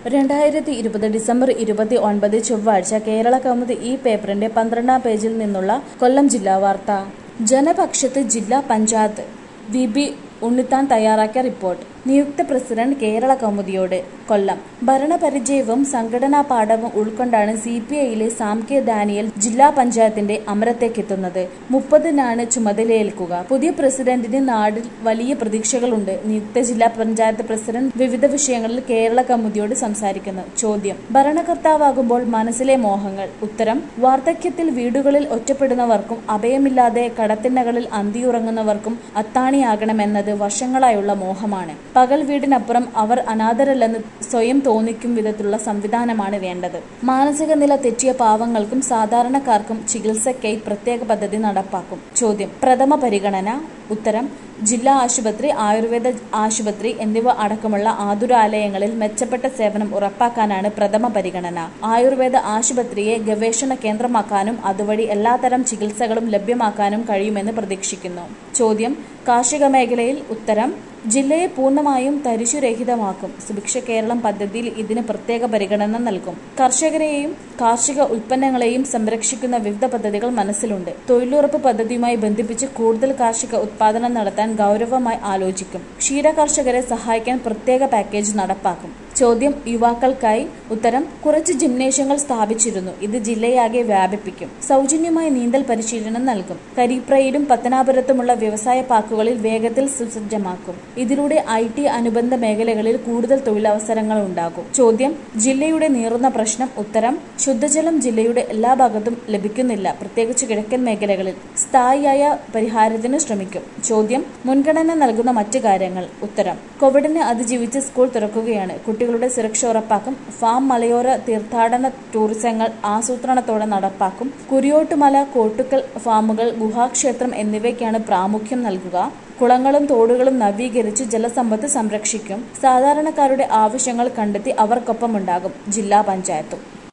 2020 December 29 ചൊവ്വാഴ്ച കേരള കൗമുദി ഈ പേപ്പറിന്റെ 12-ാം പേജിൽ നിന്നുള്ള കൊല്ലം ജില്ലാ വാർത്ത. ജനപക്ഷത്ത് ജില്ലാ പഞ്ചായത്ത്. വി.ബി. ഉണ്ണിത്താൻ തയ്യാറാക്കിയ റിപ്പോർട്ട്. നിയുക്ത പ്രസിഡന്റ് കേരള കൗമുദിയോട്. കൊല്ലം. ഭരണപരിചയവും സംഘടനാ പാഠവും ഉൾക്കൊണ്ടാണ് CPI-യിലെ സാം കെ ഡാനിയൽ ജില്ലാ പഞ്ചായത്തിന്റെ അമരത്തേക്കെത്തുന്നത്. 30-നാണ് ചുമതലയേൽക്കുക. പുതിയ പ്രസിഡന്റിന് നാടിൽ വലിയ പ്രതീക്ഷകളുണ്ട്. നിയുക്ത ജില്ലാ പഞ്ചായത്ത് പ്രസിഡന്റ് വിവിധ വിഷയങ്ങളിൽ കേരള കൗമുദിയോട് സംസാരിക്കുന്നു. ചോദ്യം: ഭരണകർത്താവാകുമ്പോൾ മനസ്സിലെ മോഹങ്ങൾ. ഉത്തരം: വാർദ്ധക്യത്തിൽ വീടുകളിൽ ഒറ്റപ്പെടുന്നവർക്കും അഭയമില്ലാതെ കടത്തിണ്ണകളിൽ അന്തിയുറങ്ങുന്നവർക്കും അത്താണിയാകണമെന്നത് വർഷങ്ങളായുള്ള മോഹമാണ്. പകൽ വീടിനപ്പുറം അവർ അനാഥരല്ലെന്ന് സ്വയം തോന്നിക്കും വിധത്തിലുള്ള സംവിധാനമാണ് വേണ്ടത്. മാനസിക നില തെറ്റിയ പാവങ്ങൾക്കും സാധാരണക്കാർക്കും ചികിത്സയ്ക്കായി പ്രത്യേക പദ്ധതി നടപ്പാക്കും. ചോദ്യം: പ്രഥമ പരിഗണന. ഉത്തരം: ജില്ലാ ആശുപത്രി, ആയുർവേദ ആശുപത്രി എന്നിവ അടക്കമുള്ള ആതുരാലയങ്ങളിൽ മെച്ചപ്പെട്ട സേവനം ഉറപ്പാക്കാനാണ് പ്രഥമ പരിഗണന. ആയുർവേദ ആശുപത്രിയെ ഗവേഷണ കേന്ദ്രമാക്കാനും അതുവഴി എല്ലാത്തരം ചികിത്സകളും ലഭ്യമാക്കാനും കഴിയുമെന്ന് പ്രതീക്ഷിക്കുന്നു. ചോദ്യം: കാർഷിക മേഖലയിൽ. ഉത്തരം: ജില്ലയെ പൂർണ്ണമായും തരിശുരഹിതമാക്കും. സുഭിക്ഷ കേരളം പദ്ധതിയിൽ ഇതിന് പ്രത്യേക പരിഗണന നൽകും. കർഷകരെയും കാർഷിക ഉൽപ്പന്നങ്ങളെയും സംരക്ഷിക്കുന്ന വിവിധ പദ്ധതികൾ മനസ്സിലുണ്ട്. തൊഴിലുറപ്പ് പദ്ധതിയുമായി ബന്ധിപ്പിച്ച് കൂടുതൽ കാർഷിക ഉത്പാദനം നടത്താൻ ഗൗരവമായി ആലോചിക്കും. ക്ഷീര കർഷകരെ സഹായിക്കാൻ പ്രത്യേക പാക്കേജ് നടപ്പാക്കും. ചോദ്യം: യുവാക്കൾക്കായി. ഉത്തരം: കുറച്ച് ജിംനേഷ്യങ്ങൾ സ്ഥാപിച്ചിരുന്നു. ഇത് ജില്ലയാകെ വ്യാപിപ്പിക്കും. സൗജന്യമായി നീന്തൽ പരിശീലനം നൽകും. കരീപ്രയിലും പത്തനാപുരത്തുമുള്ള വ്യവസായ പാർക്കുകളിൽ വേഗത്തിൽ സുസജ്ജമാക്കും. ഇതിലൂടെ IT അനുബന്ധ മേഖലകളിൽ കൂടുതൽ തൊഴിലവസരങ്ങൾ ഉണ്ടാകും. ചോദ്യം: ജില്ലയുടെ നീറുന്ന പ്രശ്നം. ഉത്തരം: ശുദ്ധജലം ജില്ലയുടെ എല്ലാ ഭാഗത്തും ലഭിക്കുന്നില്ല. പ്രത്യേകിച്ച് കിഴക്കൻ മേഖലകളിൽ സ്ഥായിയായ പരിഹാരത്തിന് ശ്രമിക്കും. ചോദ്യം: മുൻഗണന നൽകുന്ന മറ്റ് കാര്യങ്ങൾ. ഉത്തരം: കോവിഡിനെ അതിജീവിച്ച് സ്കൂൾ തുറക്കുകയാണ്. കുട്ടികളുടെ സുരക്ഷ ഉറപ്പാക്കും. ഫാം, മലയോര തീർത്ഥാടന ടൂറിസങ്ങൾ ആസൂത്രണത്തോടെ നടപ്പാക്കും. കുരിയോട്ടുമല, കോട്ടുക്കൽ ഫാമുകൾ, ഗുഹാക്ഷേത്രം എന്നിവയ്ക്കാണ് പ്രാമുഖ്യം നൽകുക. കുളങ്ങളും തോടുകളും നവീകരിച്ച് ജലസമ്പത്ത് സംരക്ഷിക്കും. സാധാരണക്കാരുടെ ആവശ്യങ്ങൾ കണ്ടെത്തി അവർക്കൊപ്പമുണ്ടാകും ജില്ലാ പഞ്ചായത്തും.